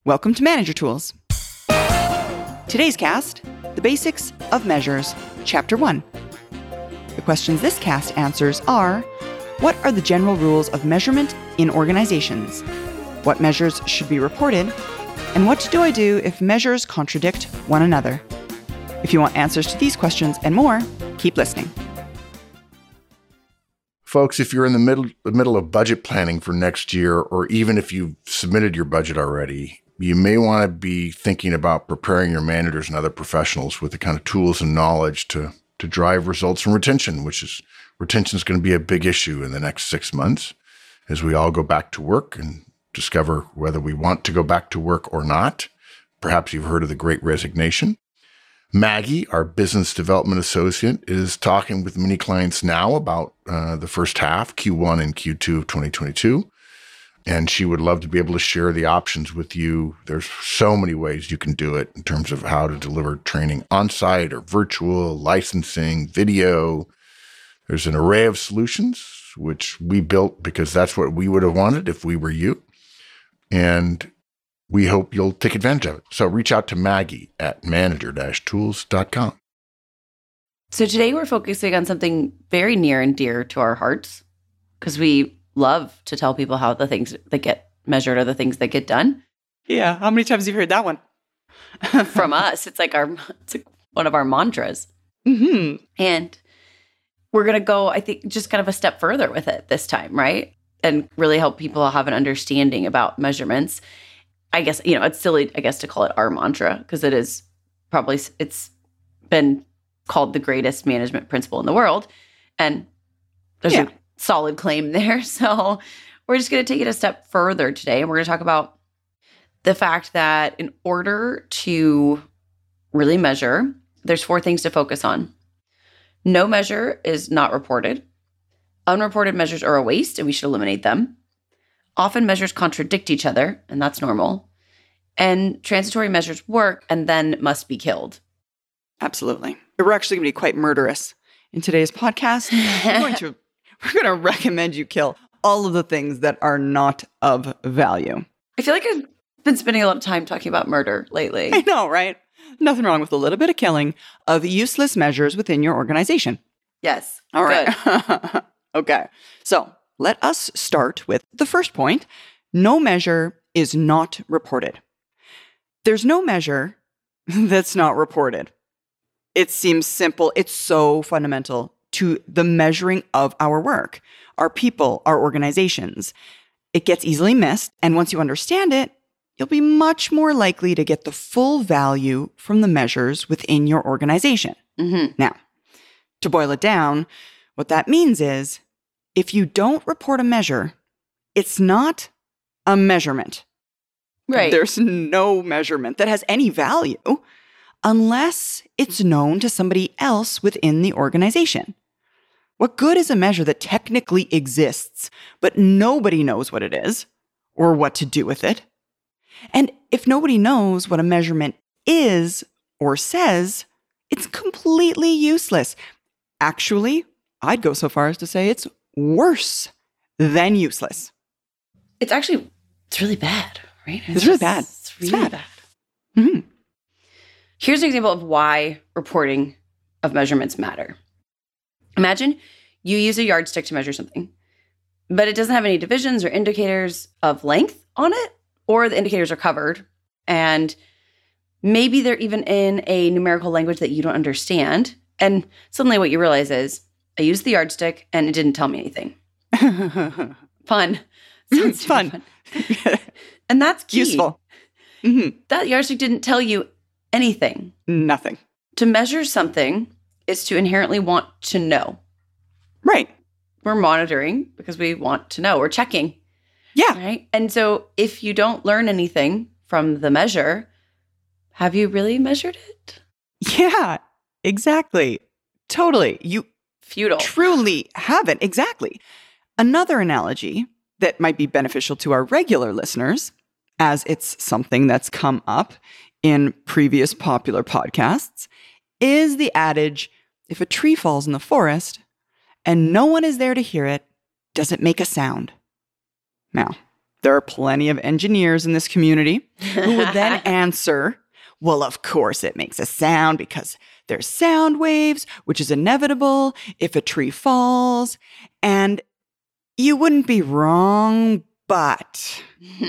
Welcome to Manager Tools. Today's cast, The Basics of Measures, Chapter 1. The questions this cast answers are, what are the general rules of measurement in organizations? What measures should be reported? And what do I do if measures contradict one another? If you want answers to these questions and more, keep listening. Folks, if you're in the middle of budget planning for next year, or even if you've submitted your budget already, you may want to be thinking about preparing your managers and other professionals with the kind of tools and knowledge to drive results from retention, retention is going to be a big issue in the next 6 months as we all go back to work and discover whether we want to go back to work or not. Perhaps you've heard of the Great Resignation. Maggie, our business development associate, is talking with many clients now about the first half, Q1 and Q2 of 2022. And she would love to be able to share the options with you. There's so many ways you can do it in terms of how to deliver training on-site or virtual, licensing, video. There's an array of solutions, which we built because that's what we would have wanted if we were you. And we hope you'll take advantage of it. So reach out to Maggie at manager-tools.com. So today we're focusing on something very near and dear to our hearts because we love to tell people how the things that get measured are the things that get done. Yeah, how many times have you heard that one? From us, it's like one of our mantras. Mm-hmm. And we're going to go, I think, just kind of a step further with it this time, right? And really help people have an understanding about measurements. I guess, it's silly, to call it our mantra because it is probably, it's been called the greatest management principle in the world. And there's a solid claim there. So we're just going to take it a step further today. And we're going to talk about the fact that in order to really measure, there's 4 things to focus on. No measure is not reported. Unreported measures are a waste and we should eliminate them. Often measures contradict each other, and that's normal. And transitory measures work and then must be killed. Absolutely. We're actually going to be quite murderous in today's podcast. We're going to recommend you kill all of the things that are not of value. I feel like I've been spending a lot of time talking about murder lately. I know, right? Nothing wrong with a little bit of killing of useless measures within your organization. Yes. All right. Okay. So let us start with the first point. No measure is not reported. There's no measure that's not reported. It seems simple. It's so fundamental to the measuring of our work, our people, our organizations. It gets easily missed. And once you understand it, you'll be much more likely to get the full value from the measures within your organization. Mm-hmm. Now, to boil it down, what that means is if you don't report a measure, it's not a measurement. Right. There's no measurement that has any value unless it's known to somebody else within the organization. What good is a measure that technically exists, but nobody knows what it is or what to do with it? And if nobody knows what a measurement is or says, it's completely useless. Actually, I'd go so far as to say it's worse than useless. It's really bad, right? It's really bad. It's really bad. Mm-hmm. Here's an example of why reporting of measurements matter. Imagine you use a yardstick to measure something, but it doesn't have any divisions or indicators of length on it, or the indicators are covered, and maybe they're even in a numerical language that you don't understand. And suddenly what you realize is, I used the yardstick and it didn't tell me anything. Fun. It's fun. And that's key. Useful. Mm-hmm. That yardstick didn't tell you anything. Nothing. To measure something is to inherently want to know. Right. We're monitoring because we want to know. We're checking. Yeah. Right? And so if you don't learn anything from the measure, have you really measured it? Yeah, exactly. Totally. You Futile. truly haven't. Exactly. Another analogy that might be beneficial to our regular listeners, as it's something that's come up in previous popular podcasts, is the adage, if a tree falls in the forest and no one is there to hear it, does it make a sound? Now, There are plenty of engineers in this community who would then answer, well, of course it makes a sound because there's sound waves, which is inevitable if a tree falls. And you wouldn't be wrong, but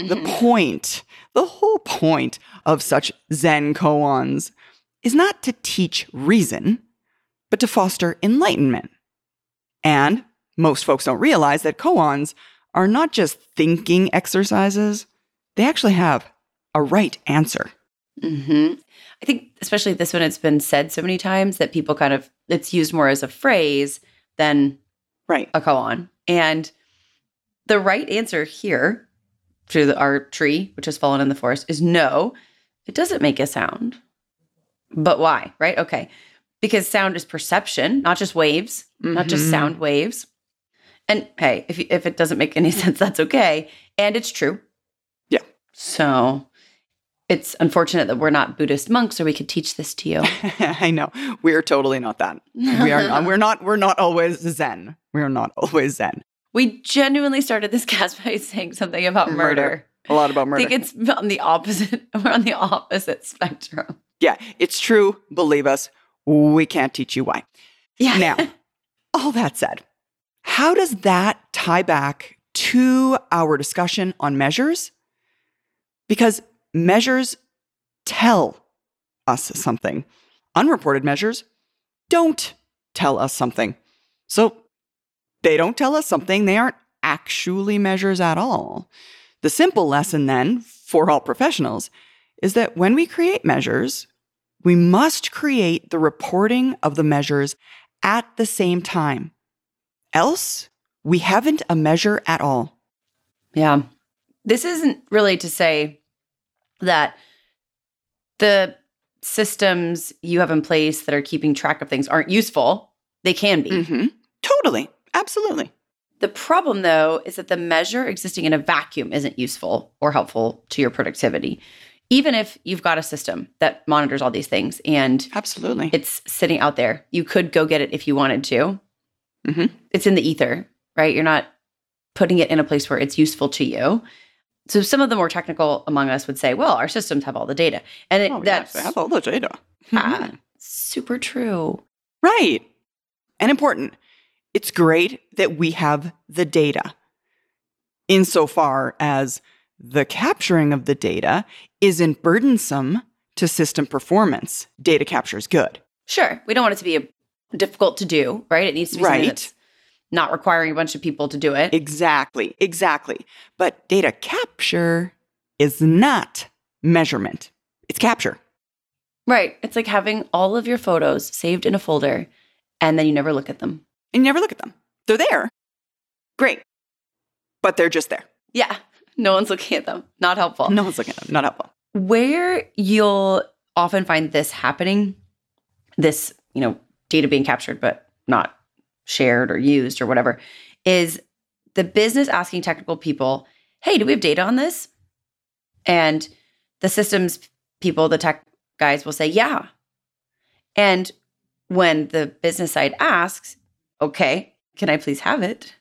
the whole point of such Zen koans is not to teach reason, but to foster enlightenment. And most folks don't realize that koans are not just thinking exercises. They actually have a right answer. I think especially this one, it's been said so many times that people it's used more as a phrase than a koan. And the right answer here to our tree, which has fallen in the forest, is no, it doesn't make a sound. But why, right? Okay. Because sound is perception, not just waves, not just sound waves. And hey, if it doesn't make any sense, that's okay. And it's true. Yeah. So it's unfortunate that we're not Buddhist monks or we could teach this to you. I know. We're totally not that. We're not always Zen. We are not always Zen. We genuinely started this cast by saying something about murder. A lot about murder. I think it's on the opposite. We're on the opposite spectrum. Yeah, it's true. Believe us. We can't teach you why. Yeah. Now, all that said, how does that tie back to our discussion on measures? Because measures tell us something. Unreported measures don't tell us something. So they don't tell us something. They aren't actually measures at all. The simple lesson then for all professionals is that when we create measures, we must create the reporting of the measures at the same time. Else, we haven't a measure at all. Yeah. This isn't really to say that the systems you have in place that are keeping track of things aren't useful. They can be. Totally. Absolutely. The problem, though, is that the measure existing in a vacuum isn't useful or helpful to your productivity. Even if you've got a system that monitors all these things and absolutely, it's sitting out there, you could go get it if you wanted to. It's in the ether, right? You're not putting it in a place where it's useful to you. So some of the more technical among us would say, well, our systems have all the data. And yes, they have all the data. Super true. Right. And important. It's great that we have the data, insofar as the capturing of the data isn't burdensome to system performance. Data capture is good. Sure. We don't want it to be difficult to do, right? It needs to be something that's not requiring a bunch of people to do it. Exactly. But data capture is not measurement. It's capture. Right. It's like having all of your photos saved in a folder and then you never look at them. And you never look at them. They're there. Great. But they're just there. Yeah. No one's looking at them. Not helpful. No one's looking at them. Not helpful. Where you'll often find this happening, this, data being captured but not shared or used or whatever, is the business asking technical people, hey, do we have data on this? And the systems people, the tech guys will say, yeah. And when the business side asks, okay, can I please have it?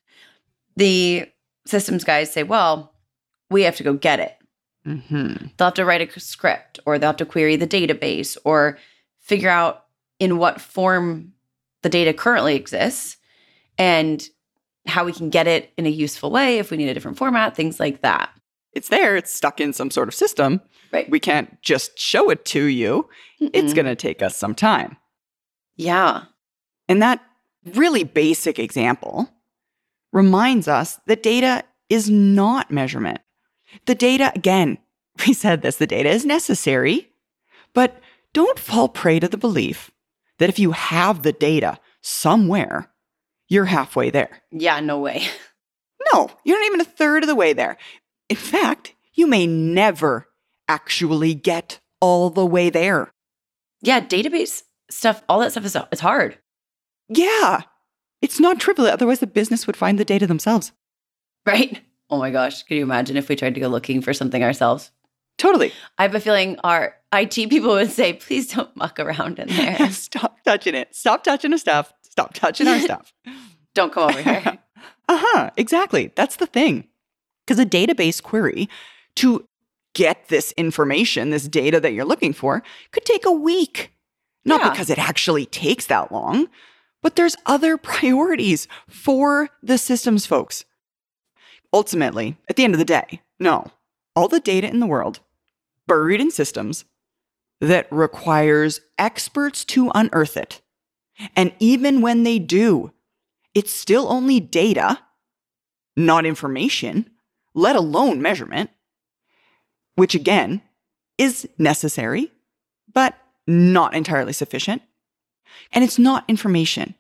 The systems guys say, well, we have to go get it. They'll have to write a script, or they'll have to query the database, or figure out in what form the data currently exists and how we can get it in a useful way if we need a different format, things like that. It's there. It's stuck in some sort of system. Right. We can't just show it to you. It's going to take us some time. Yeah. And that really basic example reminds us that data is not measurement. The data, again, we said this, the data is necessary, but don't fall prey to the belief that if you have the data somewhere, you're halfway there. Yeah, no way. No, you're not even a third of the way there. In fact, you may never actually get all the way there. Yeah, database stuff, all that stuff it's hard. Yeah, it's not trivial. Otherwise, the business would find the data themselves. Right? Oh my gosh. Can you imagine if we tried to go looking for something ourselves? Totally. I have a feeling our IT people would say, please don't muck around in there. Stop touching it. Stop touching the stuff. Stop touching our stuff. Don't come over here. Exactly. That's the thing. Because a database query to get this information, this data that you're looking for, could take a week. Not Yeah. because it actually takes that long, but there's other priorities for the systems folks. Ultimately, at the end of the day, no, all the data in the world buried in systems that requires experts to unearth it. And even when they do, it's still only data, not information, let alone measurement, which again is necessary, but not entirely sufficient. And it's not information.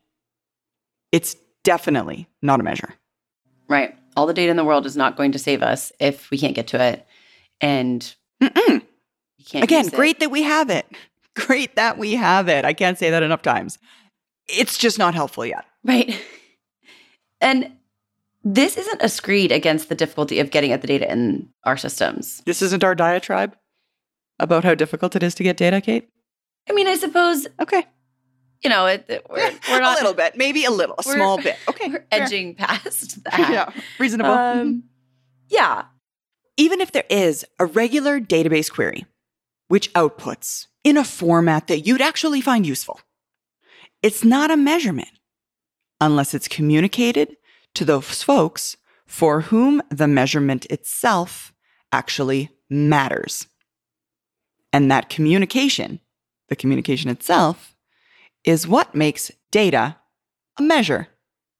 It's definitely not a measure. Right. All the data in the world is not going to save us if we can't get to it. And you can't Again, use it. great that we have it. Great that we have it. I can't say that enough times. It's just not helpful yet. Right. And this isn't a screed against the difficulty of getting at the data in our systems. This isn't our diatribe about how difficult it is to get data, Kate? I mean, I suppose, Okay. we're not a little bit, maybe a little, a we're- small bit. Okay. we're fair. edging past that. Yeah, reasonable. Yeah. Even if there is a regular database query, which outputs in a format that you'd actually find useful, it's not a measurement unless it's communicated to those folks for whom the measurement itself actually matters. And that communication, the communication itself, is what makes data a measure.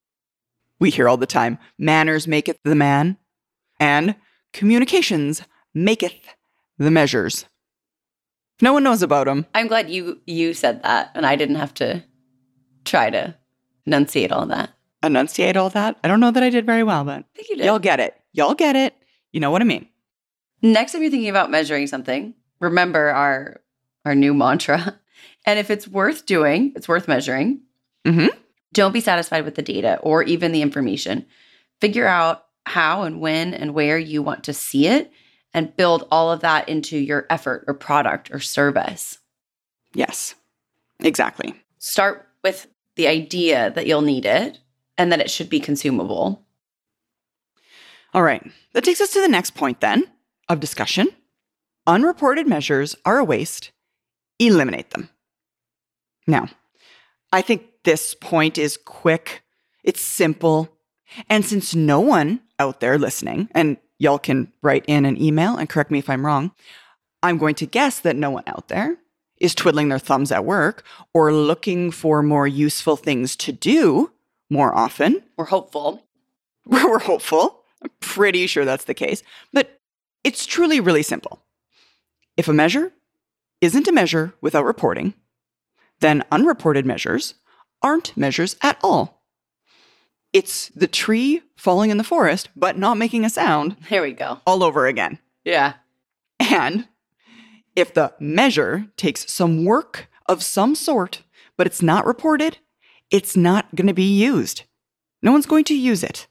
We hear all the time, manners maketh the man, and communications maketh the measures. No one knows about them. I'm glad you said that and I didn't have to try to enunciate all that. Enunciate all that. I don't know that I did very well, but I think you did. y'all get it. Y'all get it. You know what I mean. Next time you're thinking about measuring something, remember our new mantra. And if it's worth doing, it's worth measuring. Mhm. Don't be satisfied with the data or even the information. Figure out how and when and where you want to see it and build all of that into your effort or product or service. Yes, exactly. Start with the idea that you'll need it and that it should be consumable. All right. That takes us to the next point then of discussion. Unreported measures are a waste. Eliminate them. Now, I think this point is quick. It's simple. And since no one out there listening, and y'all can write in an email and correct me if I'm wrong, I'm going to guess that no one out there is twiddling their thumbs at work or looking for more useful things to do more often. We're hopeful. We're hopeful. I'm pretty sure that's the case. But it's truly really simple. If a measure isn't a measure without reporting, then unreported measures aren't measures at all. It's the tree falling in the forest, but not making a sound There we go. all over again. Yeah. And if the measure takes some work of some sort, but it's not reported, it's not going to be used. No one's going to use it.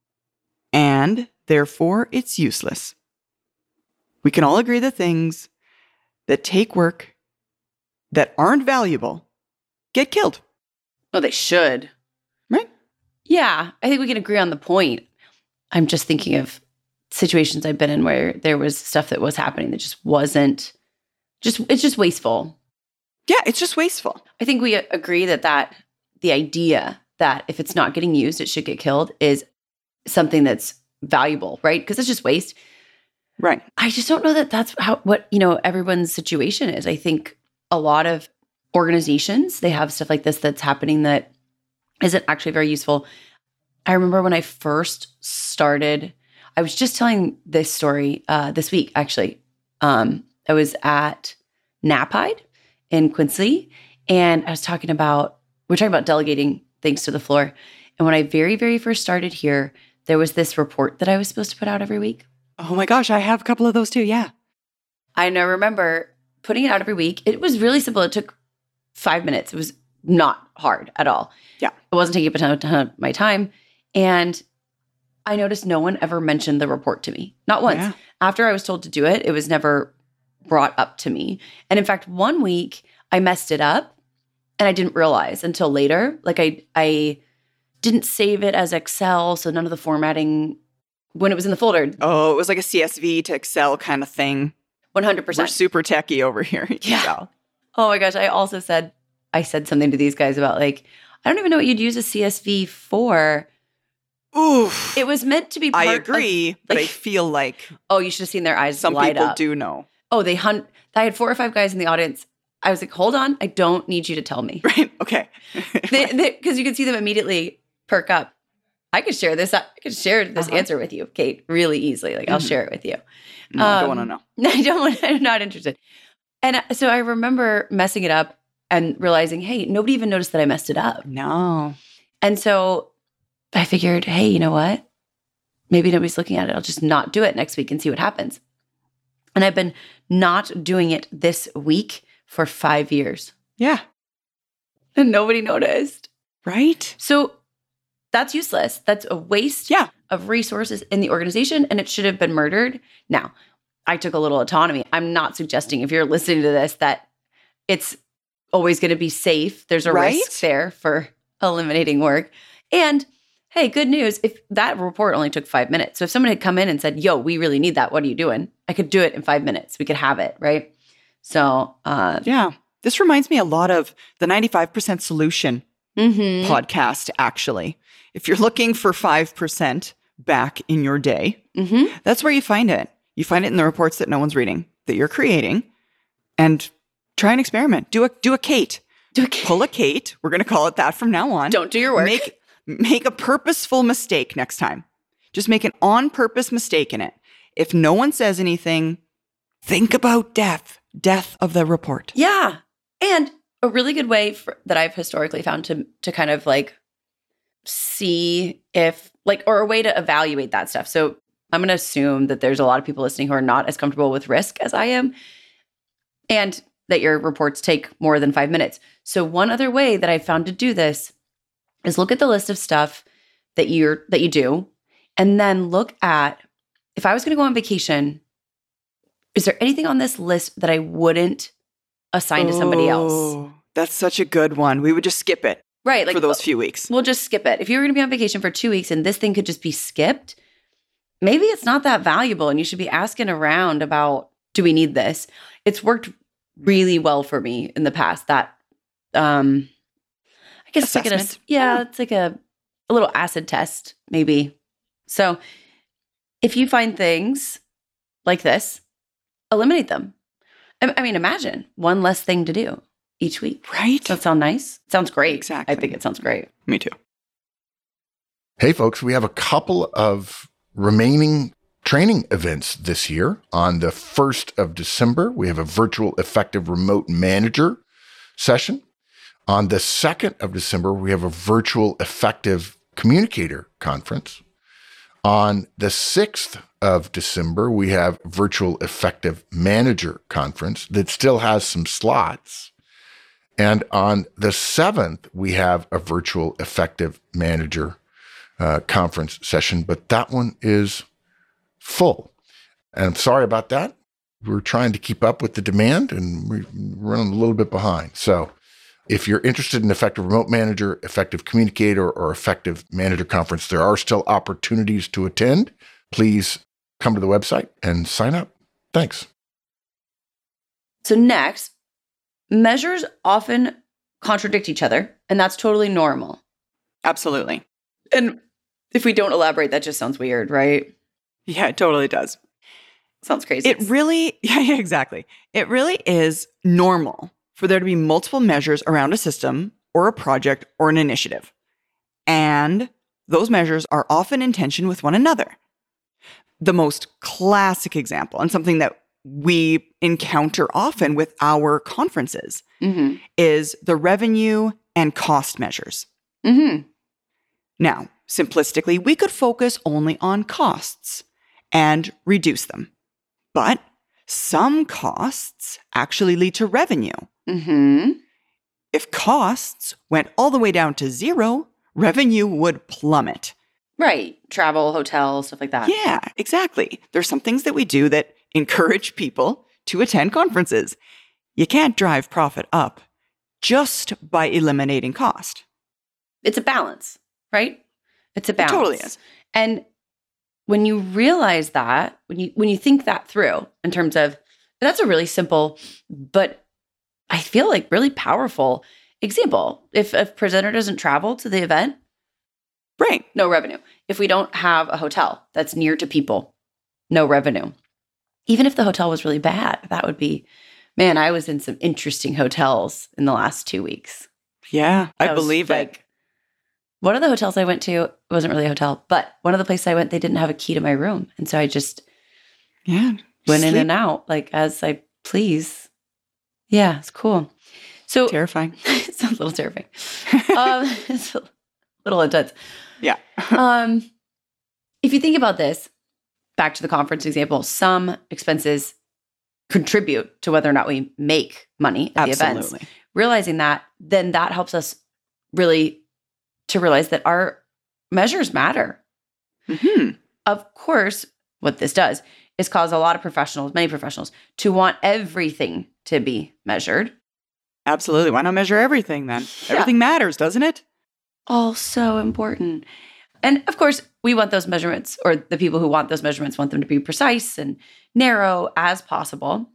And therefore, it's useless. We can all agree that things that take work, that aren't valuable, get killed. Oh, they should. Right? Yeah, I think we can agree on the point. I'm just thinking of situations I've been in where there was stuff that was happening that just wasn't, it's just wasteful. Yeah, it's just wasteful. I think we agree that the idea that if it's not getting used, it should get killed is something that's valuable, right? Because it's just waste. Right. I just don't know that that's what everyone's situation is. I think a lot of organizations, they have stuff like this that's happening that isn't actually very useful. I remember when I first started, I was just telling this story this week, actually. I was at NAPIDE in Quincy, and we're talking about delegating things to the floor. And when I very, very first started here, there was this report that I was supposed to put out every week. Oh my gosh, I have a couple of those too. Yeah. I remember putting it out every week. It was really simple. It took 5 minutes. It was not hard at all. Yeah. It wasn't taking up a ton of my time. And I noticed no one ever mentioned the report to me. Not once. Yeah. After I was told to do it, it was never brought up to me. And in fact, one week I messed it up and I didn't realize until later. Like I didn't save it as Excel, so none of the formatting when it was in the folder. Oh, it was like a CSV to Excel kind of thing. 100%. We're super techie over here. Yeah. Oh my gosh. I said something to these guys about like, I don't even know what you'd use a CSV for. Oof. It was meant to be I agree, but I feel like oh, you should have seen their eyes some light people up. do know. Oh, I had 4 or 5 guys in the audience. I was like, hold on. I don't need you to tell me. Right. Okay. Because you can see them immediately perk up. I could share this. I could share this answer with you, Kate, really easily. Like, I'll share it with you. No, I don't want to know. I don't want. I'm not interested. And so I remember messing it up and realizing, hey, nobody even noticed that I messed it up. No. And so I figured, hey, you know what? Maybe nobody's looking at it. I'll just not do it next week and see what happens. And I've been not doing it this week for 5 years. Yeah. And nobody noticed. Right? So that's useless. That's a waste of resources in the organization, and it should have been murdered. Now, I took a little autonomy. I'm not suggesting if you're listening to this that it's always going to be safe. There's a risk there for eliminating work. And hey, good news. If that report only took 5 minutes. So if someone had come in and said, yo, we really need that. What are you doing? I could do it in 5 minutes. We could have it, right? So yeah. This reminds me a lot of the 95% Solution podcast, actually. If you're looking for 5% back in your day, that's where you find it. You find it in the reports that no one's reading, that you're creating, and try an experiment. Do a Kate. Pull a Kate. We're going to call it that from now on. Don't do your work. Make a purposeful mistake next time. Just make an on-purpose mistake in it. If no one says anything, think about death of the report. Yeah. And a really good way that I've historically found to kind of like see if like, or a way to evaluate that stuff. So I'm going to assume that there's a lot of people listening who are not as comfortable with risk as I am, and that your reports take more than 5 minutes. So one other way that I've found to do this is look at the list of stuff that you do, and then look at, if I was going to go on vacation, is there anything on this list that I wouldn't assign to somebody else? That's such a good one. We would just skip it. Right. Like for those few weeks. We'll just skip it. If you were going to be on vacation for 2 weeks and this thing could just be skipped, maybe it's not that valuable and you should be asking around about, do we need this? It's worked really well for me in the past. That, I guess assessment. It's like a little acid test, maybe. So if you find things like this, eliminate them. I mean, imagine one less thing to do each week. Right? Does that sound nice? It sounds great. Exactly. I think it sounds great. Me too. Hey, folks, we have a couple of remaining training events this year. On the 1st of December, we have a virtual effective remote manager session. On the 2nd of December, we have a virtual effective communicator conference. On the 6th of December, we have virtual effective manager conference that still has some slots. And on the 7th, we have a virtual effective manager conference session, but that one is full. And I'm sorry about that. We're trying to keep up with the demand and we're running a little bit behind. So if you're interested in effective remote manager, effective communicator, or effective manager conference, there are still opportunities to attend. Please come to the website and sign up. Thanks. So next, measures often contradict each other, and that's totally normal. Absolutely. And if we don't elaborate, that just sounds weird, right? Yeah, it totally does. Sounds crazy. Yeah, exactly. It really is normal for there to be multiple measures around a system or a project or an initiative. And those measures are often in tension with one another. The most classic example, and something that we encounter often with our conferences, is the revenue and cost measures. Now, simplistically, we could focus only on costs and reduce them. But some costs actually lead to revenue. If costs went all the way down to zero, revenue would plummet. Right. Travel, hotel, stuff like that. Yeah, exactly. There's some things that we do that encourage people to attend conferences. You can't drive profit up just by eliminating cost. It's a balance, right? It's a balance. It totally is. And when you realize that, when you think that through in terms of, that's a really simple, but I feel like really powerful example. If a presenter doesn't travel to the event, Right. no revenue. If we don't have a hotel that's near to people, no revenue. Even if the hotel was really bad, that would be, man, I was in some interesting hotels in the last 2 weeks. Yeah, I That was believe it. One of the hotels I went to, it wasn't really a hotel, but one of the places I went, they didn't have a key to my room. And so I just Yeah. went in Sleep- and out like as I please. Yeah, it's cool. So Terrifying. it's a little terrifying. It's a little intense. Yeah. If you think about this, back to the conference example, some expenses contribute to whether or not we make money at the events. Absolutely. Realizing that, then that helps us really to realize that our measures matter. Hmm. Of course, what this does is cause a lot of professionals, many professionals, to want everything to be measured. Absolutely. Why not measure everything then? Yeah. Everything matters, doesn't it? All so important. And of course, we want those measurements, or the people who want those measurements want them to be precise and narrow as possible.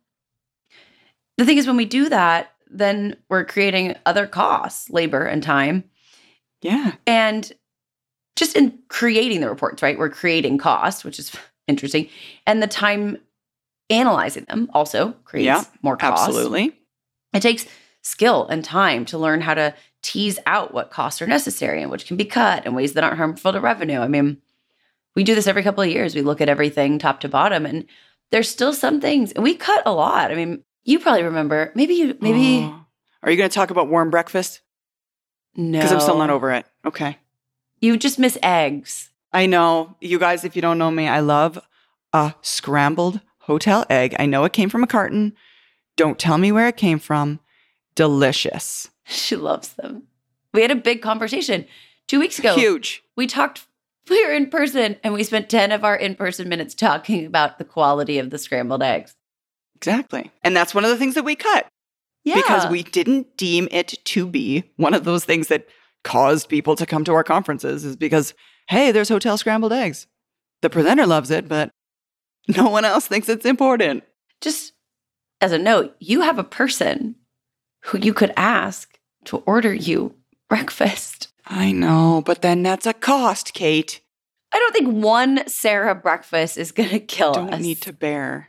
The thing is, when we do that, then we're creating other costs, labor and time. Yeah. And just in creating the reports, right? We're creating costs, which is interesting. And the time analyzing them also creates more costs. Absolutely. It takes skill and time to learn how to tease out what costs are necessary and which can be cut in ways that aren't harmful to revenue. I mean, we do this every couple of years. We look at everything top to bottom, and there's still some things, and we cut a lot. I mean, you probably remember, maybe Oh. Are you going to talk about warm breakfast? no. Because I'm still not over it. Okay. You just miss eggs. I know. You guys, if you don't know me, I love a scrambled hotel egg. I know it came from a carton. Don't tell me where it came from. Delicious. She loves them. We had a big conversation 2 weeks ago. Huge. We were in person, and we spent 10 of our in-person minutes talking about the quality of the scrambled eggs. Exactly. And that's one of the things that we cut. Yeah. Because we didn't deem it to be one of those things that caused people to come to our conferences, is because, hey, there's hotel scrambled eggs. The presenter loves it, but no one else thinks it's important. Just as a note, you have a person who you could ask to order you breakfast. I know, but then that's a cost, Kate. I don't think one Sarah breakfast is going to kill us. Don't need to bear.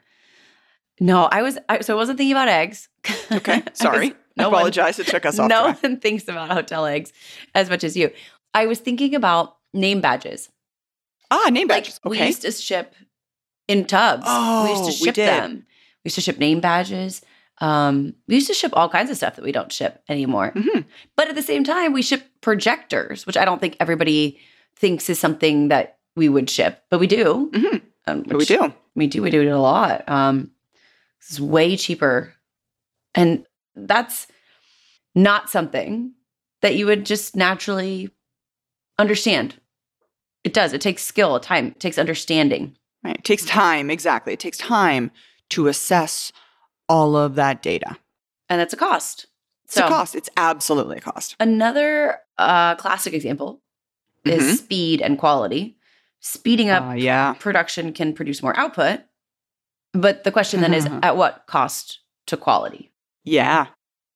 No, so I wasn't thinking about eggs. Okay, sorry. I apologize. It took us off No track. one thinks about hotel eggs as much as you. I was thinking about name badges. Name badges. We Okay. used to ship in tubs. Oh, we used to we ship did. them. We used to ship name badges. We used to ship all kinds of stuff that we don't ship anymore. Mhm. But at the same time, we ship projectors, which I don't think everybody thinks is something that we would ship, but we do. Mhm. But we do. We do it a lot. It's way cheaper. And that's not something that you would just naturally understand. It does. It takes skill, time, it takes understanding. Right. It takes time. Exactly. It takes time to assess all of that data. And that's a cost. It's a cost. It's absolutely a cost. Another classic example is speed and quality. Speeding up Yeah. production can produce more output. But the question then is, at what cost to quality? Yeah.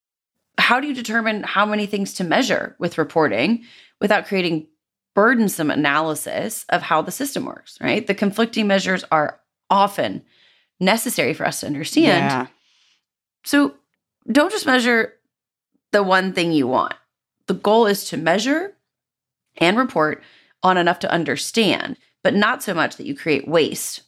How do you determine how many things to measure with reporting without creating burdensome analysis of how the system works, right? The conflicting measures are often necessary for us to understand. Yeah. So don't just measure the one thing you want. The goal is to measure and report on enough to understand, but not so much that you create waste,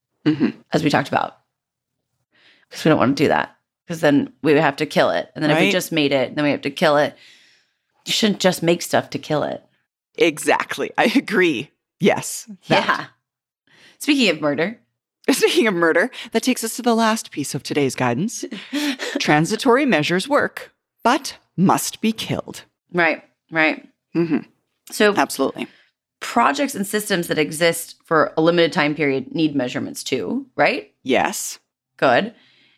as we talked about. Because we don't want to do that. Because then we would have to kill it. And then if we Right. just made it, then we have to kill it. You shouldn't just make stuff to kill it. Exactly. I agree. Yes. that. Yeah. Speaking of murder. Speaking of murder, that takes us to the last piece of today's guidance. Transitory measures work, but must be killed. Right. Mm-hmm. So Absolutely. projects and systems that exist for a limited time period need measurements too, right? Yes. Good.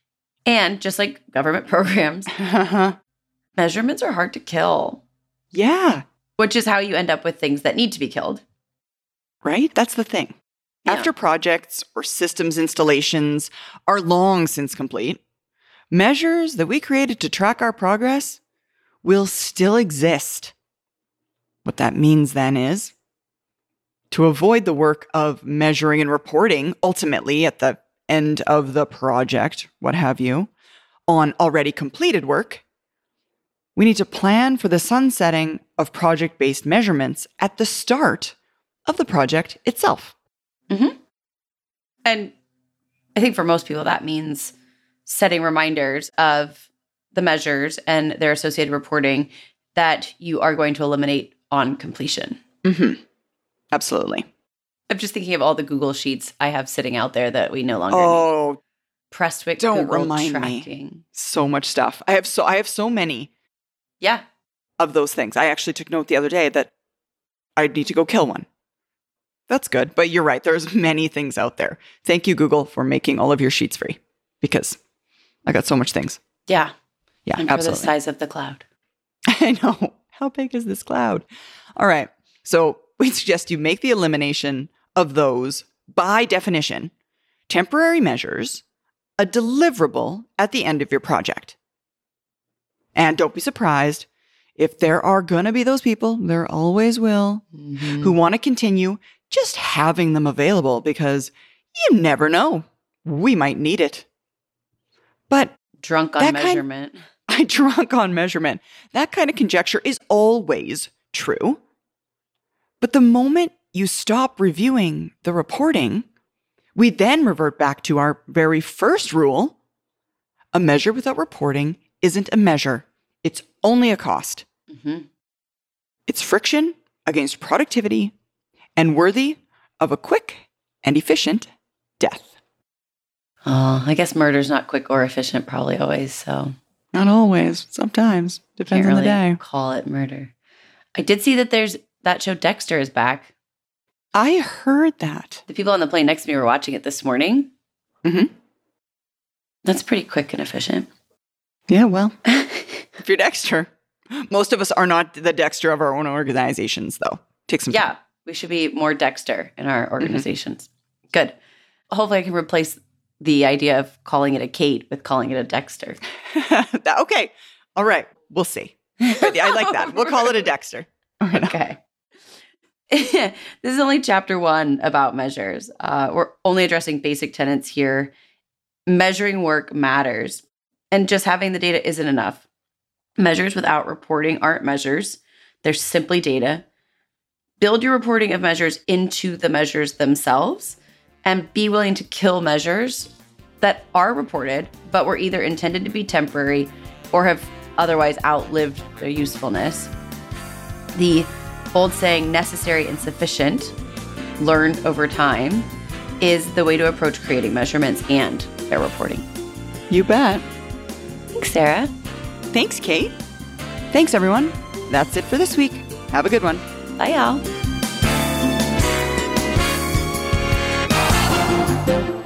And just like government programs, measurements are hard to kill, Yeah. which is how you end up with things that need to be killed. Right? That's the thing. Yeah. After projects or systems installations are long since complete, measures that we created to track our progress will still exist. What that means then is to avoid the work of measuring and reporting ultimately at the end of the project, what have you, on already completed work, we need to plan for the sunsetting of project-based measurements at the start of the project itself. Mm-hmm. And I think for most people, that means setting reminders of the measures and their associated reporting that you are going to eliminate on completion. Mm-hmm. Absolutely. I'm just thinking of all the Google Sheets I have sitting out there that we no longer need. Prestwick don't Google remind tracking. me. So much stuff. I have so many Yeah. of those things. I actually took note the other day that I need to go kill one. That's good. But you're right. There's many things out there. Thank you, Google, for making all of your sheets free because I got so much things. Yeah. Yeah, and for absolutely. the size of the cloud. I know. How big is this cloud? All right. So we suggest you make the elimination of those, by definition, temporary measures, a deliverable at the end of your project. And don't be surprised if there are going to be those people, there always will, who want to continue just having them available because you never know. We might need it. But Drunk on measurement. Drunk on measurement. That kind of conjecture is always true. But the moment you stop reviewing the reporting, we then revert back to our very first rule. A measure without reporting isn't a measure. It's only a cost. Mm-hmm. It's friction against productivity and worthy of a quick and efficient death. Oh, I guess murder's not quick or efficient probably always, so. Not always. Sometimes. Depends on the day. Call it murder. I did see that there's that show Dexter is back. I heard that. The people on the plane next to me were watching it this morning. Mm-hmm. That's pretty quick and efficient. Yeah, well, if you're Dexter. Most of us are not the Dexter of our own organizations, though. Take some time. Yeah, we should be more Dexter in our organizations. Mm-hmm. Good. Hopefully I can replace the idea of calling it a Kate with calling it a Dexter. Okay. All right. We'll see. I like that. We'll call it a Dexter. Okay. This is only chapter 1 about measures. We're only addressing basic tenets here. Measuring work matters. And just having the data isn't enough. Measures without reporting aren't measures. They're simply data. Build your reporting of measures into the measures themselves and be willing to kill measures that are reported, but were either intended to be temporary or have otherwise outlived their usefulness. The old saying, necessary and sufficient, learned over time, is the way to approach creating measurements and their reporting. You bet. Thanks, Sarah. Thanks, Kate. Thanks, everyone. That's it for this week. Have a good one. Bye, y'all.